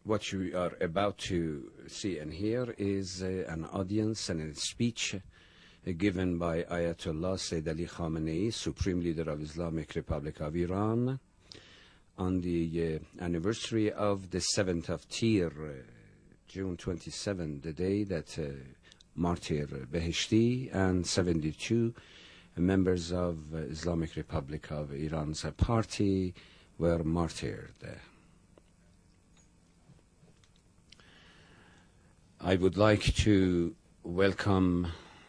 What you are about to see and hear is an audience and a speech given by Ayatollah Sayyid Ali Khamenei, Supreme Leader of Islamic Republic of Iran, on the anniversary of the 7th of Tir, June 27, the day that Martyr Beheshti and 72 members of Islamic Republic of Iran's party were martyred. I would like to welcome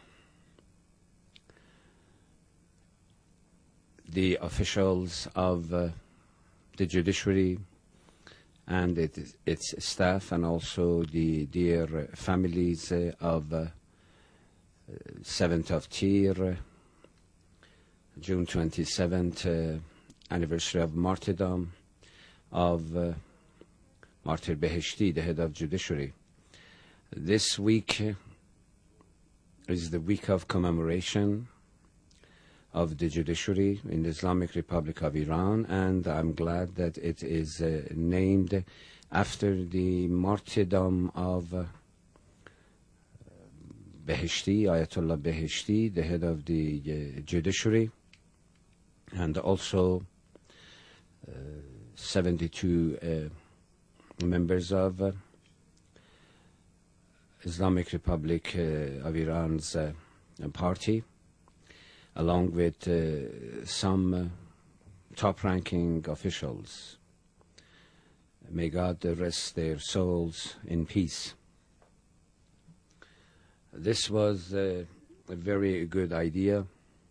the officials of the judiciary and its staff, and also the dear families of 7th of Tir, June 27th, anniversary of martyrdom of Martyr Beheshti, the head of judiciary. This week is the week of commemoration of the judiciary in the Islamic Republic of Iran, and I'm glad that it is named after the martyrdom of Beheshti, Ayatollah Beheshti, the head of the judiciary, and also 72 members of Islamic Republic of Iran's party, along with some top-ranking officials. May God rest their souls in peace. This was a very good idea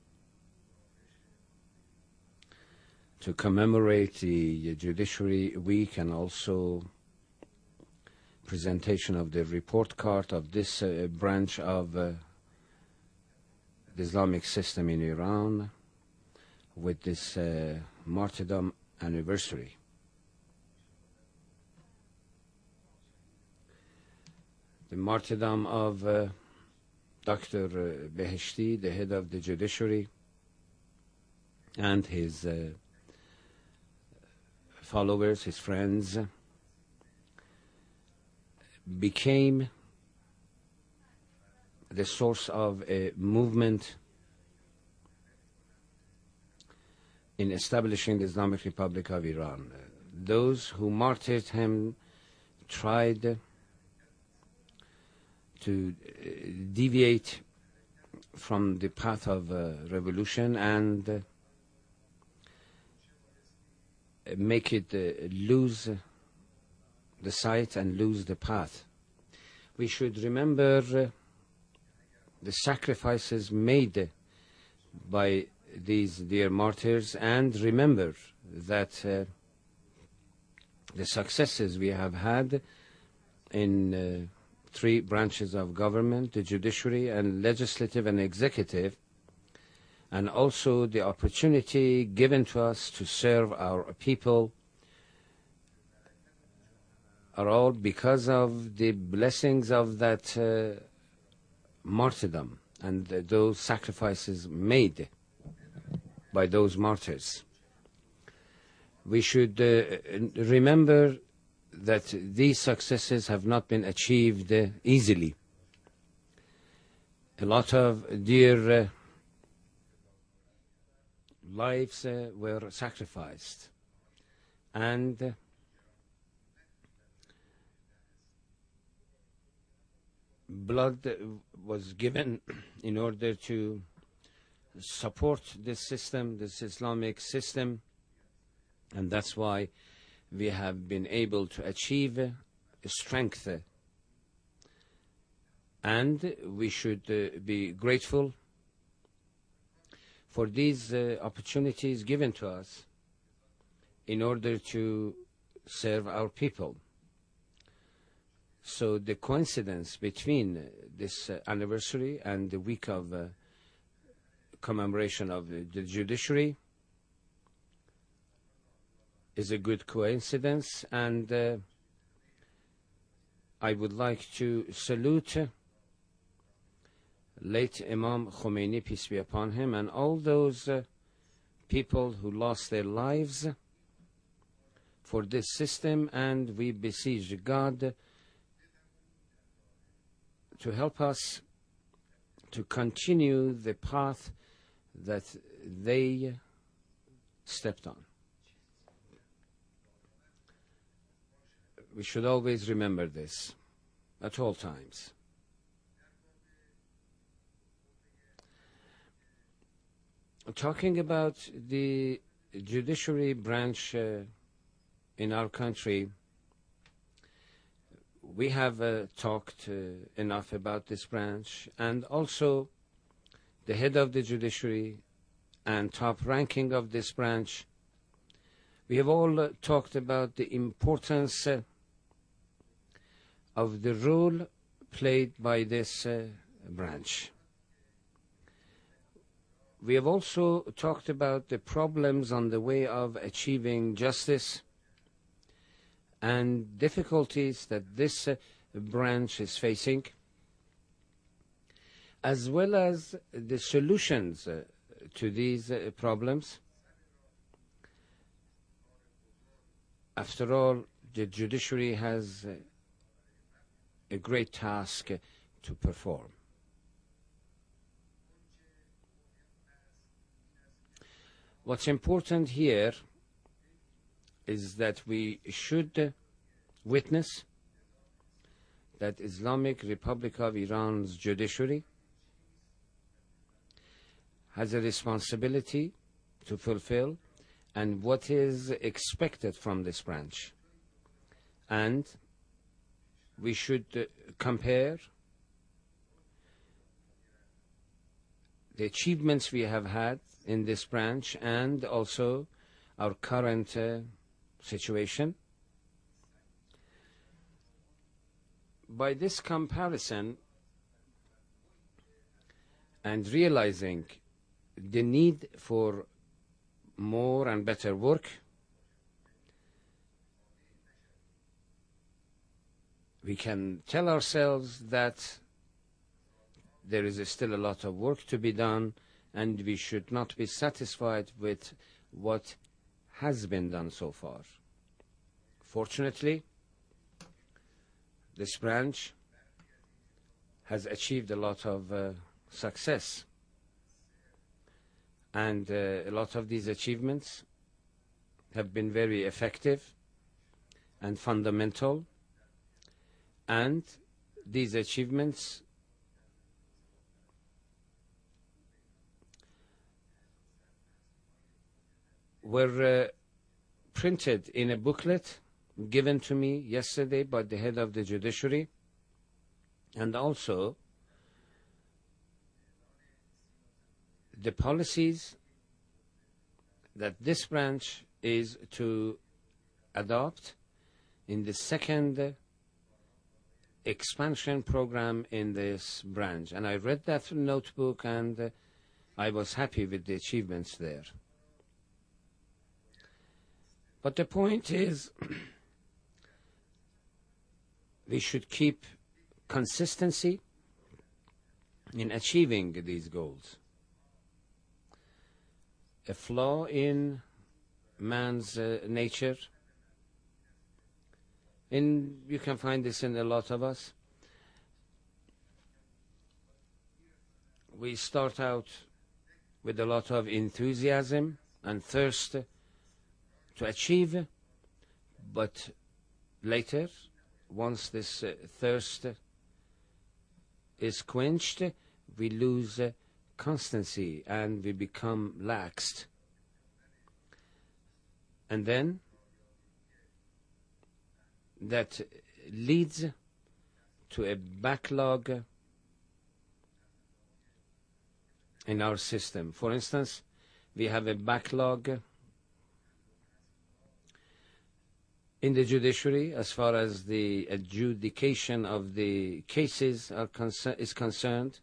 to commemorate the Judiciary Week, and also presentation of the report card of this branch of the Islamic system in Iran with this martyrdom anniversary. The martyrdom of Dr. Beheshti, the head of the judiciary, and his followers, his friends, became the source of a movement in establishing the Islamic Republic of Iran. Those who martyred him tried to deviate from the path of revolution and make it lose the sight and lose the path. We should remember the sacrifices made by these dear martyrs, and remember that the successes we have had in three branches of government, the judiciary and legislative and executive, and also the opportunity given to us to serve our people, are all because of the blessings of that martyrdom and those sacrifices made by those martyrs. We should remember that these successes have not been achieved easily. A lot of dear lives were sacrificed, and blood was given in order to support this system, this Islamic system, and that's why we have been able to achieve strength. And we should be grateful for these opportunities given to us in order to serve our people. So the coincidence between this anniversary and the week of commemoration of the judiciary is a good coincidence, and I would like to salute late Imam Khomeini, peace be upon him, and all those people who lost their lives for this system, and we beseech God to help us to continue the path that they stepped on. We should always remember this at all times. Talking about the judiciary branch in our country, we have talked enough about this branch, and also the head of the judiciary and top ranking of this branch. We have all talked about the importance of the role played by this branch. We have also talked about the problems on the way of achieving justice and difficulties that this branch is facing, as well as the solutions to these problems. After all, the judiciary has a great task to perform. What's important here is that we should witness that Islamic Republic of Iran's judiciary has a responsibility to fulfill and what is expected from this branch. And we should compare the achievements we have had in this branch and also our current situation. By this comparison and realizing the need for more and better work, we can tell ourselves that there is still a lot of work to be done, and we should not be satisfied with what has been done so far. Fortunately, this branch has achieved a lot of success, and a lot of these achievements have been very effective and fundamental, and these achievements were printed in a booklet given to me yesterday by the head of the judiciary, and also the policies that this branch is to adopt in the second expansion program in this branch. And I read that notebook, and I was happy with the achievements there. But the point is, we should keep consistency in achieving these goals. A flaw in man's nature, and you can find this in a lot of us. We start out with a lot of enthusiasm and thirst to achieve, but later, once this thirst is quenched, we lose constancy and we become laxed. And then that leads to a backlog in our system. For instance, we have a backlog in the judiciary as far as the adjudication of the cases is concerned.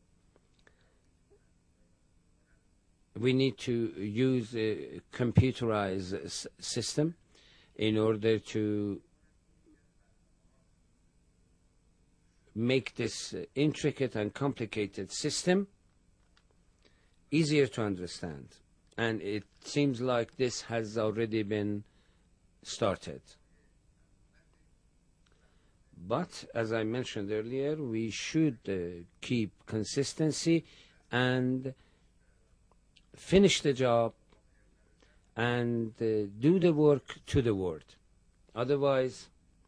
We need to use a computerized system in order to make this intricate and complicated system easier to understand. And it seems like this has already been started. But, as I mentioned earlier, we should keep consistency and finish the job and do the work to the word. Otherwise,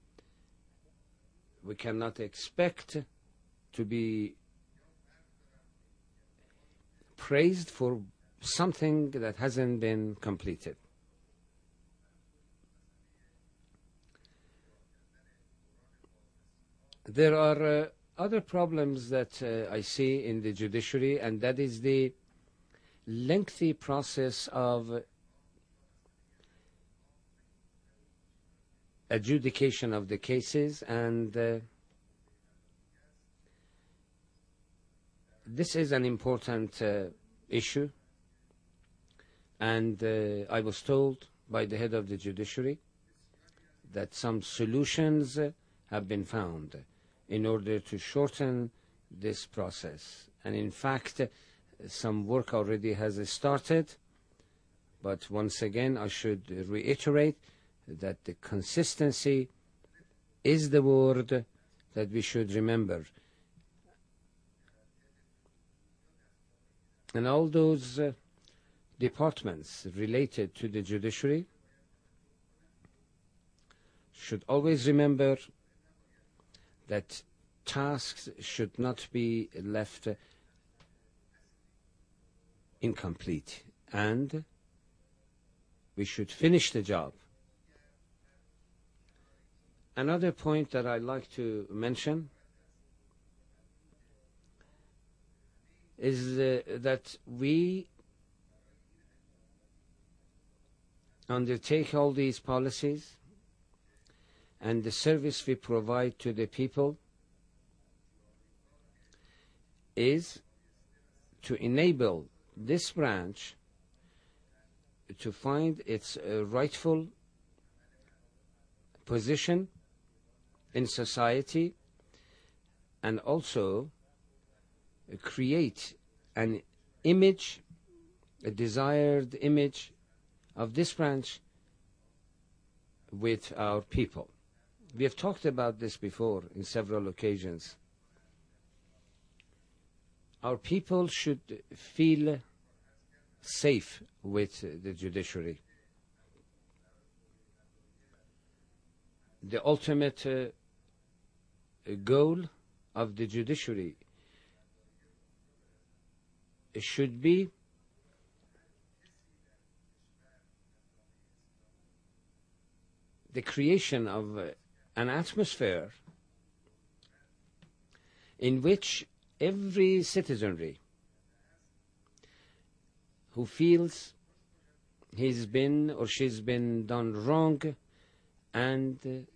we cannot expect to be praised for something that hasn't been completed. There are other problems that I see in the judiciary, and that is the lengthy process of adjudication of the cases, and this is an important issue, and I was told by the head of the judiciary that some solutions have been found in order to shorten this process. And in fact, some work already has started, but once again I should reiterate that the consistency is the word that we should remember. And all those departments related to the judiciary should always remember that tasks should not be left incomplete, and we should finish the job. Another point that I'd like to mention is that we undertake all these policies, and the service we provide to the people is to enable this branch to find its rightful position in society, and also create an image, a desired image of this branch with our people. We have talked about this before in several occasions. Our people should feel safe with the judiciary. The ultimate goal of the judiciary should be the creation of an atmosphere in which every citizenry who feels he's been or she's been done wrong, and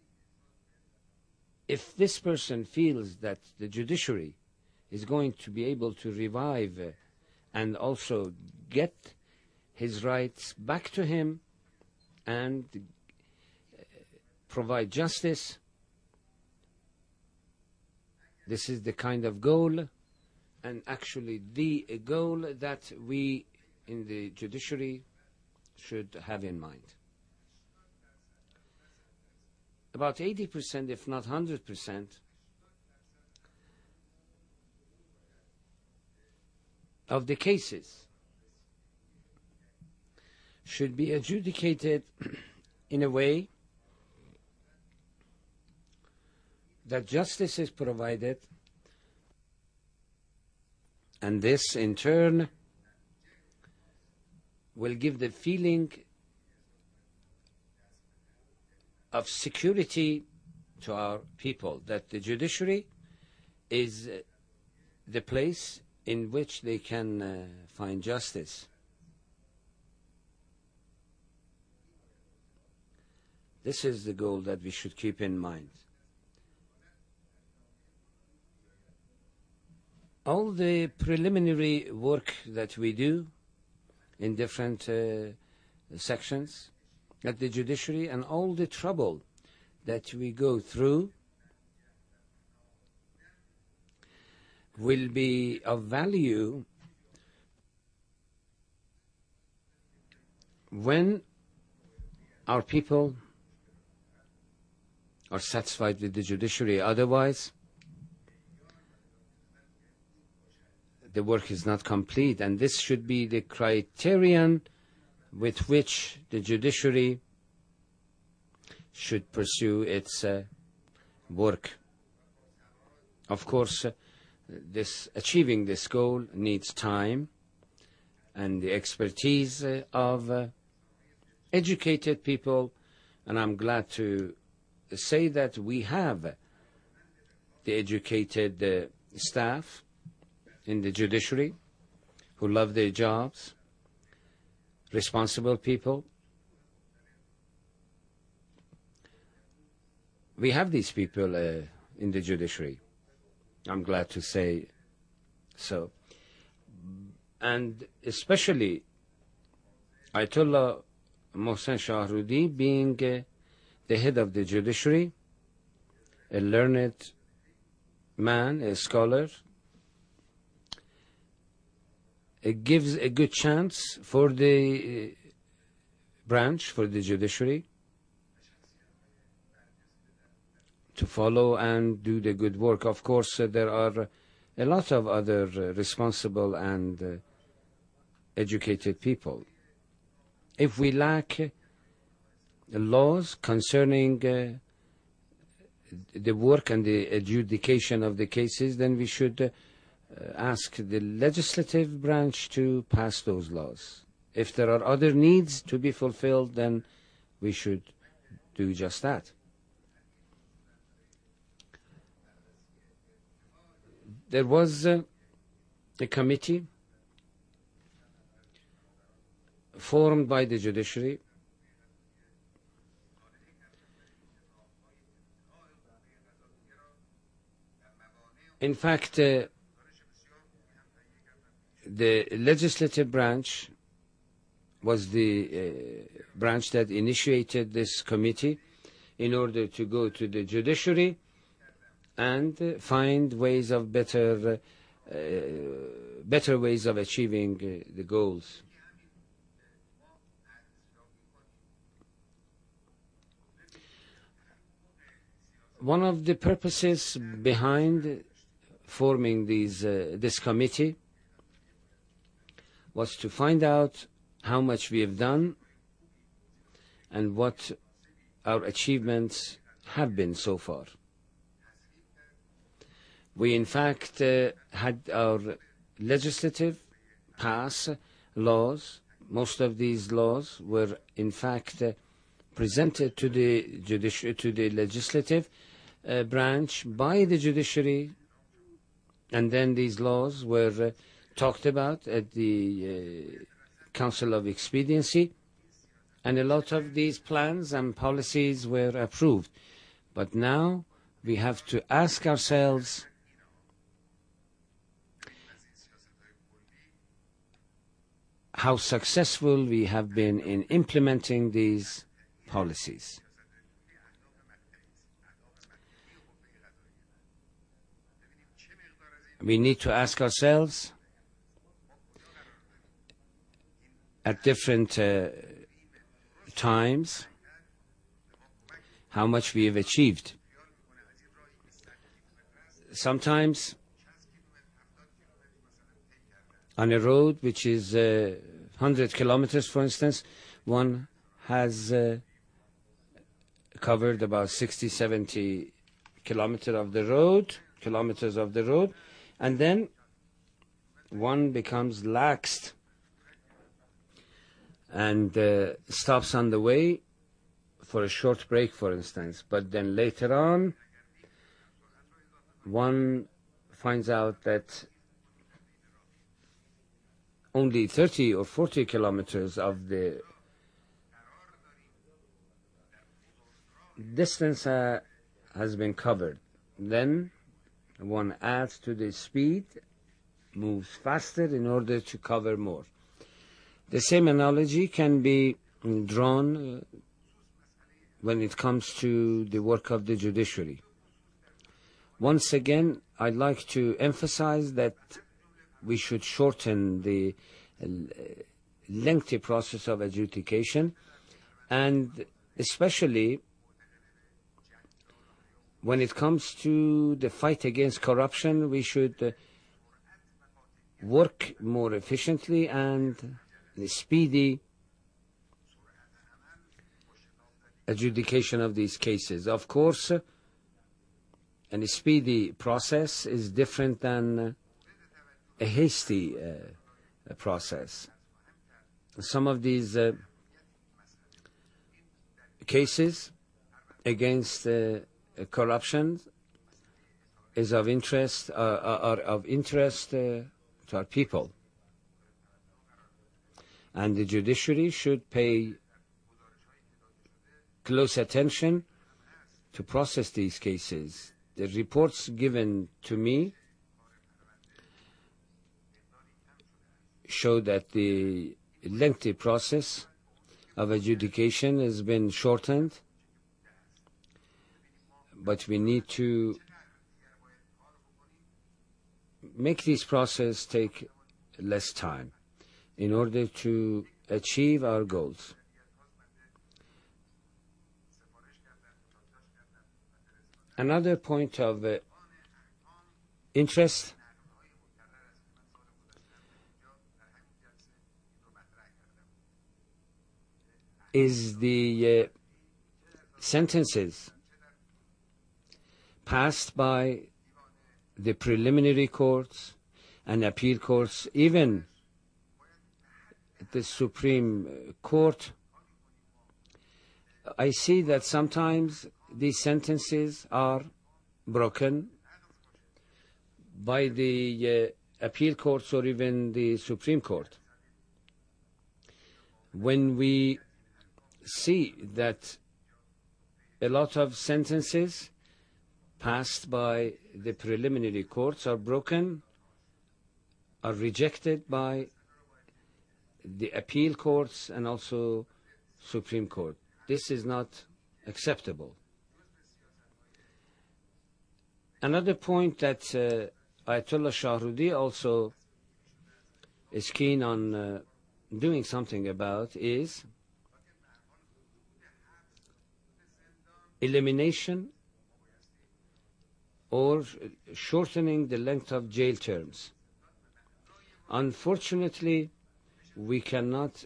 if this person feels that the judiciary is going to be able to revive and also get his rights back to him and provide justice, this is the kind of goal, and actually the goal that we in the judiciary should have in mind. About 80%, if not 100%, of the cases should be adjudicated in a way that justice is provided, and this in turn will give the feeling of security to our people, that the judiciary is the place in which they can find justice. This is the goal that we should keep in mind. All the preliminary work that we do in different sections at the judiciary, and all the trouble that we go through, will be of value when our people are satisfied with the judiciary. Otherwise, the work is not complete, and this should be the criterion with which the judiciary should pursue its work. Of course, achieving this goal needs time and the expertise of educated people, and I'm glad to say that we have the educated staff in the judiciary who love their jobs, responsible people. We have these people in the judiciary. I'm glad to say so. And especially Ayatollah Mohsen Shahrudi being the head of the judiciary, a learned man, a scholar, it gives a good chance for the branch, for the judiciary, to follow and do the good work. Of course, there are a lot of other responsible and educated people. If we lack laws concerning the work and the adjudication of the cases, then we should ask the legislative branch to pass those laws. If there are other needs to be fulfilled, then we should do just that. There was a committee formed by the judiciary in fact, the legislative branch was the branch that initiated this committee in order to go to the judiciary and find ways of better ways of achieving the goals. One of the purposes behind forming this committee was to find out how much we have done and what our achievements have been so far. We, in fact, had our legislative pass laws. Most of these laws were, in fact, presented to the legislative branch by the judiciary, and then these laws were talked about at the Council of Expediency, and a lot of these plans and policies were approved. But now we have to ask ourselves, how successful we have been in implementing these policies. We need to ask ourselves at different times how much we have achieved. Sometimes on a road which is 100 kilometers, for instance, one has covered about 60, 70 kilometers of the road, and then one becomes laxed and stops on the way for a short break, for instance. But then later on, one finds out that only 30 or 40 kilometers of the distance has been covered. Then one adds to the speed, moves faster in order to cover more. The same analogy can be drawn when it comes to the work of the judiciary. Once again, I'd like to emphasize that we should shorten the lengthy process of adjudication, and especially when it comes to the fight against corruption, we should work more efficiently and speedy adjudication of these cases. Of course, a speedy process is different than a hasty process. Some of these cases against corruption is of interest, are of interest to our people, and the judiciary should pay close attention to process these cases. The reports given to me show that the lengthy process of adjudication has been shortened, but we need to make this process take less time in order to achieve our goals. Another point of interest is the sentences passed by the preliminary courts and appeal courts, even the Supreme Court. I see that sometimes these sentences are broken by the appeal courts or even the Supreme Court. When we see that a lot of sentences passed by the preliminary courts are broken, are rejected by the appeal courts and also Supreme Court, this is not acceptable. Another point that Ayatollah Shahrudi also is keen on doing something about is elimination or shortening the length of jail terms. Unfortunately, we cannot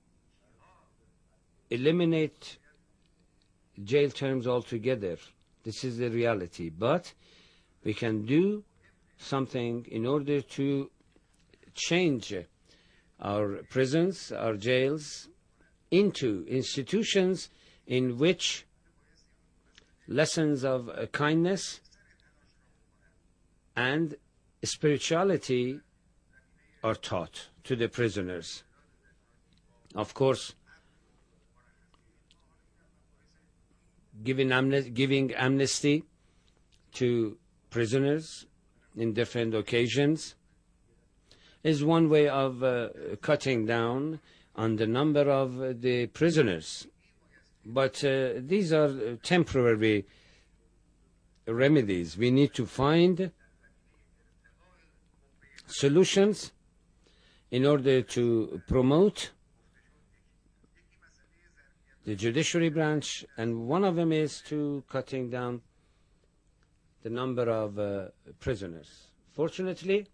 eliminate jail terms altogether. This is the reality. But we can do something in order to change our prisons, our jails, into institutions in which lessons of kindness and spirituality are taught to the prisoners. Of course, giving amnesty to prisoners in different occasions is one way of cutting down on the number of the prisoners. But these are temporary remedies. We need to find solutions in order to promote the judiciary branch, and one of them is to cutting down the number of prisoners. Fortunately,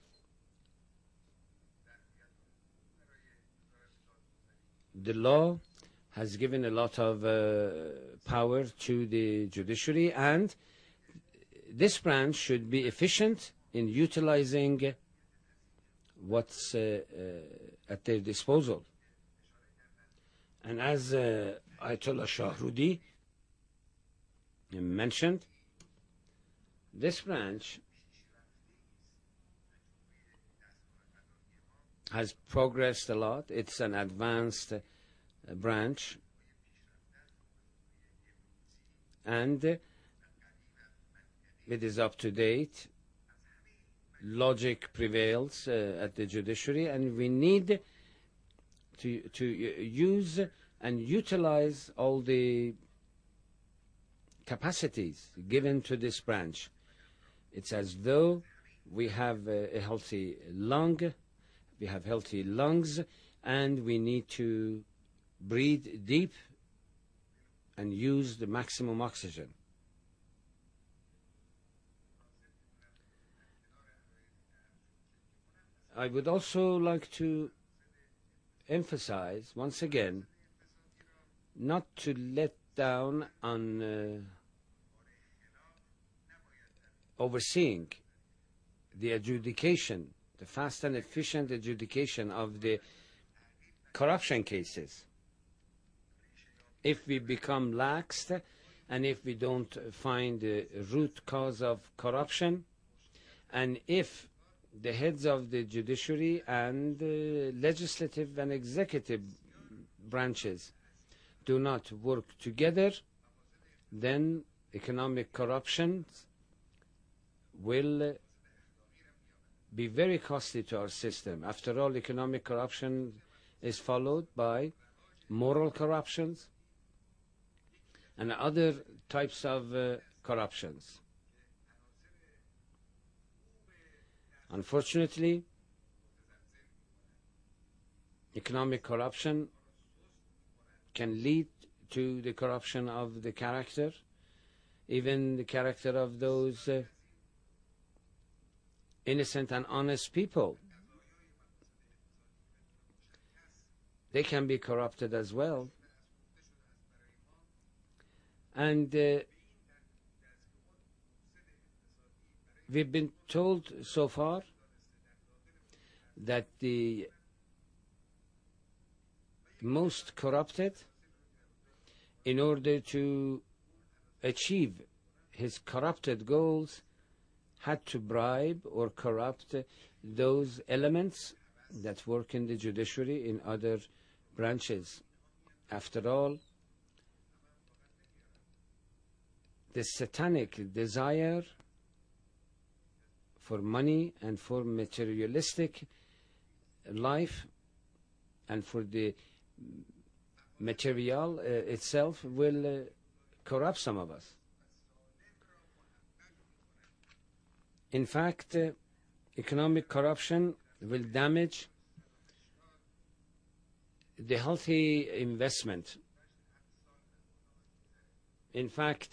the law has given a lot of power to the judiciary, and this branch should be efficient in utilizing what's at their disposal. And as Ayatollah Shahrudi mentioned, this branch has progressed a lot. It's an advanced branch, and it is up to date. Logic prevails at the judiciary, and we need to use and utilize all the capacities given to this branch. It's as though we have a healthy lung, we have healthy lungs, and we need to breathe deep and use the maximum oxygen. I would also like to emphasize once again not to let down on overseeing the adjudication, the fast and efficient adjudication of the corruption cases. If we become lax and if we don't find the root cause of corruption, and if the heads of the judiciary and the legislative and executive branches do not work together, then economic corruption will be very costly to our system. After all, economic corruption is followed by moral corruptions and other types of corruptions. Unfortunately, economic corruption can lead to the corruption of the character, even the character of those innocent and honest people. They can be corrupted as well. And we've been told so far that the most corrupted, in order to achieve his corrupted goals, had to bribe or corrupt those elements that work in the judiciary in other branches. After all, the satanic desire for money and for materialistic life and for the material itself will corrupt some of us. In fact, economic corruption will damage the healthy investment. In fact,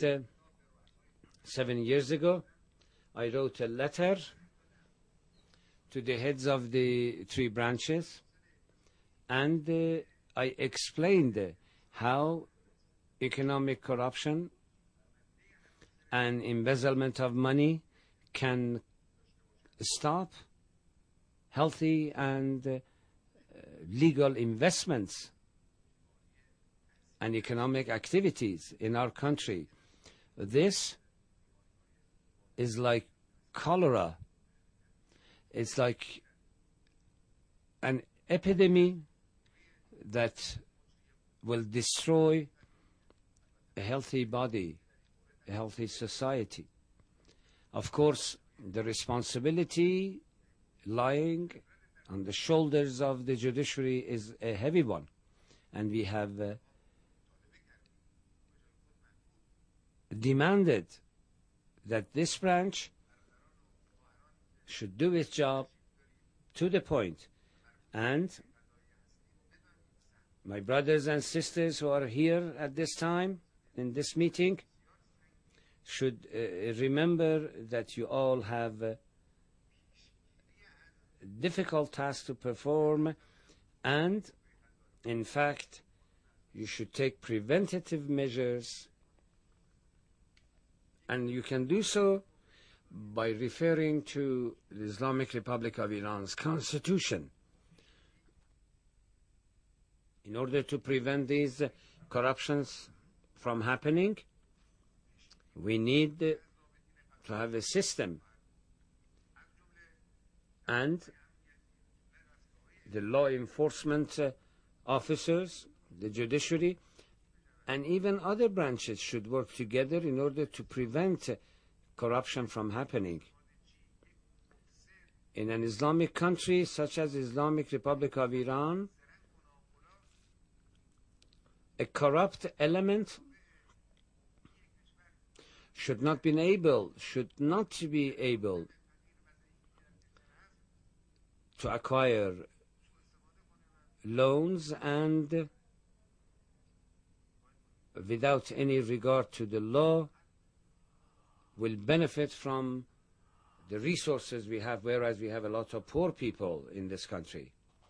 7 years ago, I wrote a letter to the heads of the 3 branches, and I explained how economic corruption and embezzlement of money can stop healthy and legal investments and economic activities in our country. This is like cholera. It's like an epidemic that will destroy a healthy body, a healthy society. Of course, the responsibility lying on the shoulders of the judiciary is a heavy one, and we have demanded that this branch should do its job to the point. And my brothers and sisters who are here at this time in this meeting should remember that you all have a difficult task to perform, and in fact you should take preventative measures, and you can do so by referring to the Islamic Republic of Iran's constitution. In order to prevent these corruptions from happening, we need to have a system, and the law enforcement officers, the judiciary, and even other branches should work together in order to prevent corruption from happening. In an Islamic country such as Islamic Republic of Iran, a corrupt element should not be able to acquire loans and without any regard to the law will benefit from the resources we have, whereas we have a lot of poor people in this country.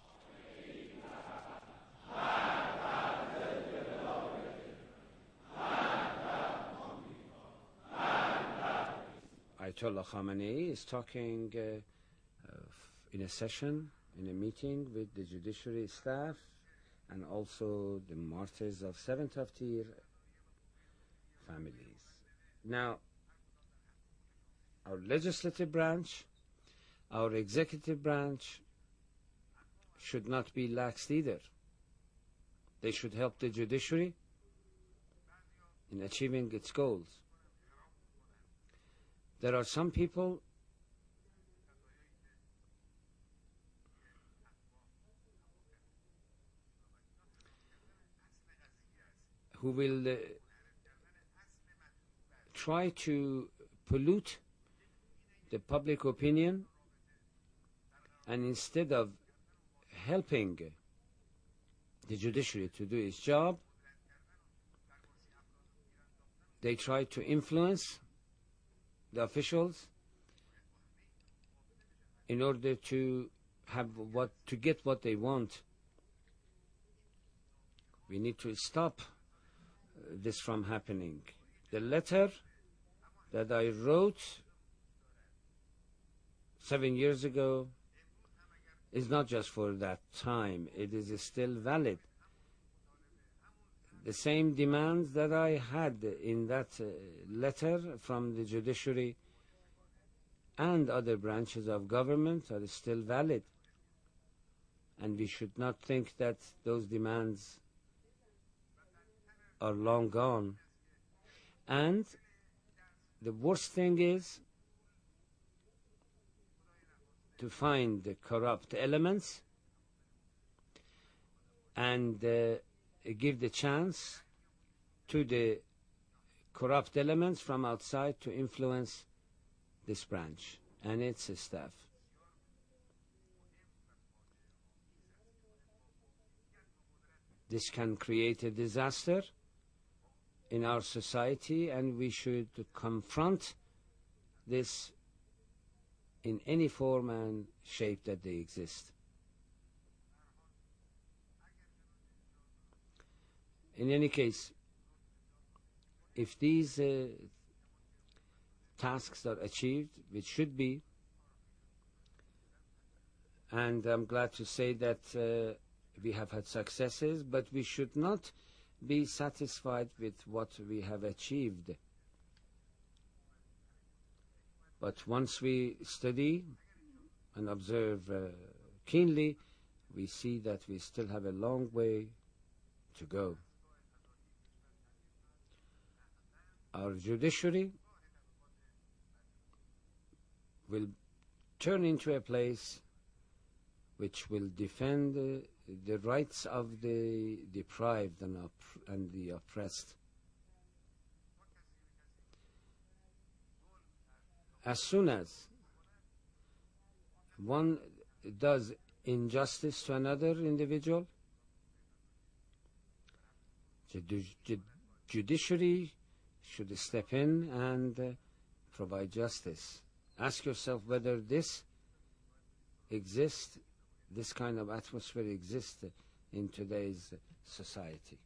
Ayatollah Khamenei is talking in a session, in a meeting with the judiciary staff and also the martyrs of 7th of Tir families. Now, our legislative branch, our executive branch should not be lax either. They should help the judiciary in achieving its goals. There are some people who will try to pollute the public opinion, and instead of helping the judiciary to do its job, they try to influence the officials in order to get what they want. We need to stop this from happening. The letter that I wrote 7 years ago is not just for that time. It is still valid. The same demands that I had in that letter from the judiciary and other branches of government are still valid. And we should not think that those demands are long gone. And the worst thing is to find the corrupt elements and give the chance to the corrupt elements from outside to influence this branch and its staff. This can create a disaster in our society, and we should confront this in any form and shape that they exist. In any case, if these tasks are achieved, which should be, and I'm glad to say that we have had successes, but we should not be satisfied with what we have achieved. But once we study and observe keenly, we see that we still have a long way to go. Our judiciary will turn into a place which will defend the rights of the deprived and the oppressed. As soon as one does injustice to another individual, the judiciary should step in and provide justice. Ask yourself whether this exists, this kind of atmosphere exists in today's society.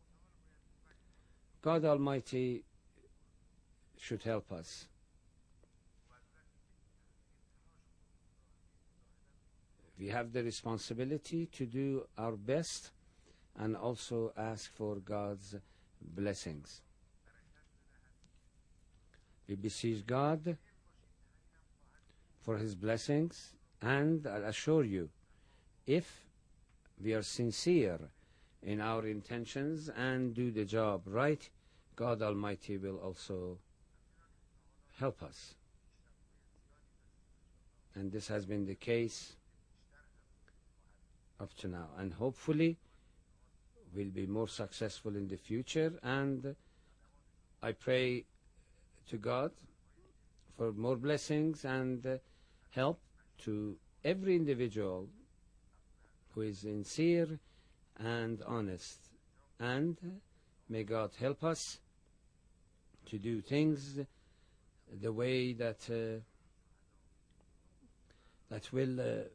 God Almighty should help us. We have the responsibility to do our best and also ask for God's blessings. We beseech God for His blessings, and I assure you, if we are sincere in our intentions and do the job right, God Almighty will also help us. And this has been the case up to now, and hopefully we'll be more successful in the future. And I pray to God for more blessings and help to every individual who is sincere and honest, and may God help us to do things the way that that will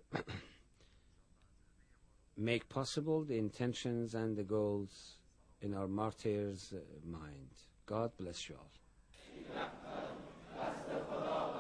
make possible the intentions and the goals in our martyrs' mind. God bless you all.